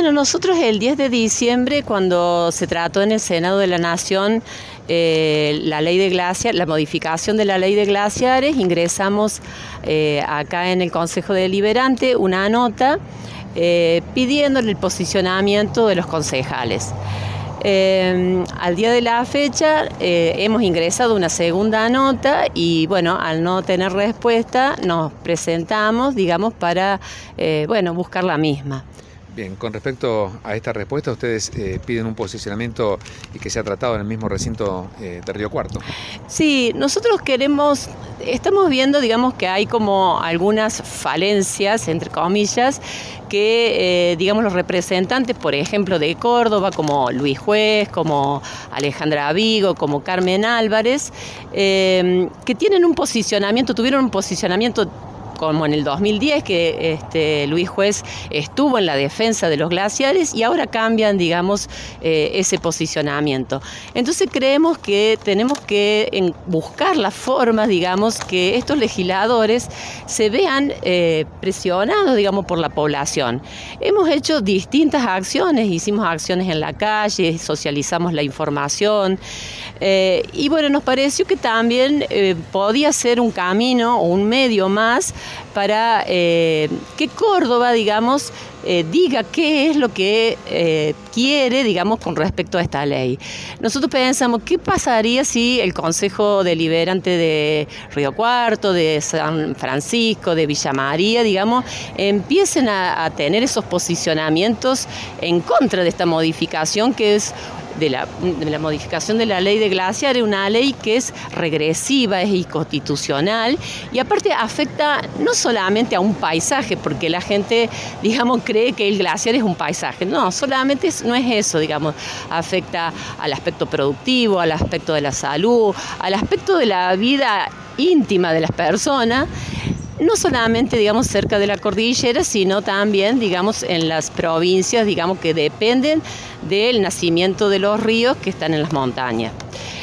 Bueno, nosotros el 10 de diciembre, cuando se trató en el Senado de la Nación la ley de glaciares, la modificación de la ley de glaciares, ingresamos acá en el Consejo Deliberante una nota pidiendo el posicionamiento de los concejales. Al día de la fecha hemos ingresado una segunda nota y bueno, al no tener respuesta nos presentamos, digamos, para buscar la misma. Bien, con respecto a esta respuesta, ustedes piden un posicionamiento y que sea tratado en el mismo recinto de Río Cuarto. Sí, nosotros estamos viendo, digamos, que hay como algunas falencias, entre comillas, que, digamos, los representantes, por ejemplo, de Córdoba, como Luis Juez, como Alejandra Vigo, como Carmen Álvarez, que tuvieron un posicionamiento como en el 2010, que Luis Juez estuvo en la defensa de los glaciares y ahora cambian, digamos, ese posicionamiento. Entonces creemos que tenemos que buscar las formas, digamos, que estos legisladores se vean presionados, digamos, por la población. Hemos hecho distintas acciones, hicimos acciones en la calle, socializamos la información y bueno, nos pareció que también podía ser un camino o un medio más para que Córdoba, digamos, diga qué es lo que quiere, digamos, con respecto a esta ley. Nosotros pensamos, ¿qué pasaría si el Consejo Deliberante de Río Cuarto, de San Francisco, de Villa María, digamos, empiecen a tener esos posicionamientos en contra de esta modificación que es de la modificación de la ley de glaciares, una ley que es regresiva, es inconstitucional y aparte afecta no solamente a un paisaje, porque la gente, digamos, cree que el glaciar es un paisaje. No, solamente no es eso, digamos, afecta al aspecto productivo, al aspecto de la salud, al aspecto de la vida íntima de las personas. No solamente, digamos, cerca de la cordillera, sino también, digamos, en las provincias, digamos, que dependen del nacimiento de los ríos que están en las montañas.